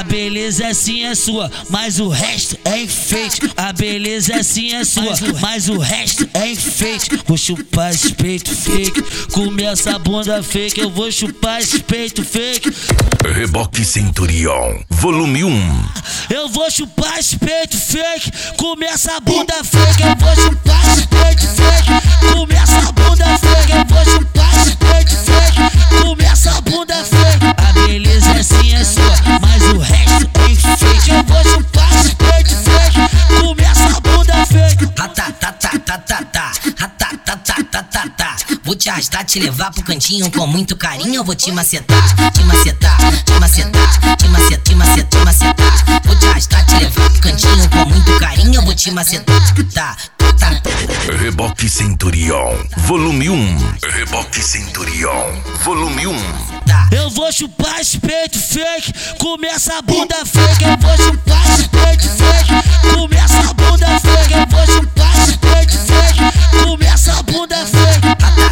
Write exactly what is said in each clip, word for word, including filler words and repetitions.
beleza sim é sua, mas o resto é enfeite. A beleza sim é sua, mas o resto é enfeite. Vou chupar esse peito fake, comer essa bunda fake. Eu vou chupar esse peito fake. Reboque Centurion, volume um. Eu vou chupar esse peito fake, comer essa bunda fake. Eu vou chupar esse peito fake, comer essa bunda fake. Eu vou chupar esse peito fake, comer essa bunda fake. A beleza sim é sua, mas o resto é enfeite. Eu vou chupar esse peito fake, comer essa bunda fake. Ratatatatata, ratatatatata. Vou te arrastar, te levar pro cantinho com muito carinho. Eu vou te macetar, te macetar, te macetar, te macetar, te macetar, te macetar. Vou te arrastar, te levar pro cantinho com muito carinho. Eu vou te macetar, tá, tá. Reboque Centurion, volume um. Reboque Centurion, volume um. Eu vou chupar esse peito fake, comer essa bunda fake. Eu vou chupar esse peito fake, comer essa bunda fake. Eu vou chupar esse peito fake, comer essa bunda fake.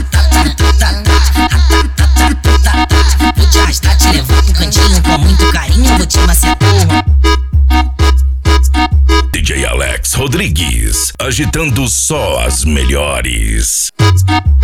Vou te arrastar, te levar pro cantinho com muito carinho. Eu vou te macetar. D J Alex Rodrigues, agitando só as melhores.